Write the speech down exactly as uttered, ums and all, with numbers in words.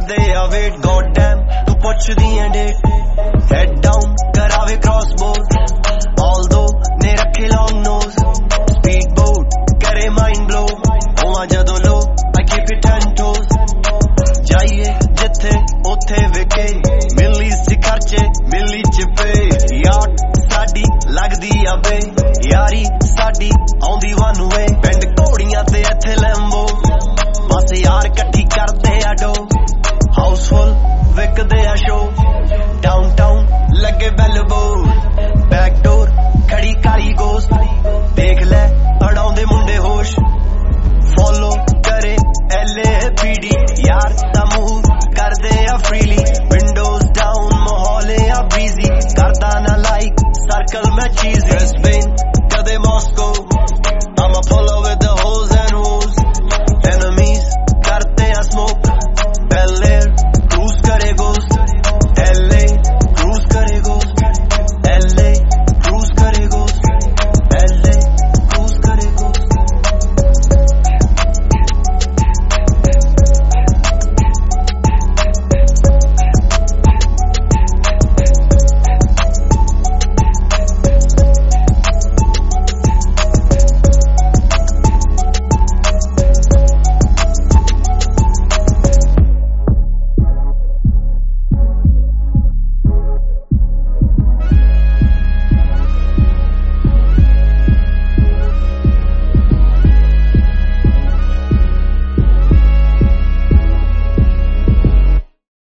ਕਰਦੇ ਆ wait god dam तू पुछदी है डेट हेड डाउन करावे क्रॉस बोर्ड ऑल्दो ने रखे लॉन्ग नोज स्पीड बोट करे माइंड ब्लो होवा जदों लो I keep it ten toes जाइए जिथे उथे विके मिली सी खर्चे मिली च पे यार साडी लगदी आ बे यारी साडी आउंदी वन वे पिंड घोड़ियां ते इथे लैम्बो बस यार कट्ठी करदे आ डो हाउसफुल विकदे आ शो डाउनटाउन लगे बेल बोर्ड बैक डोर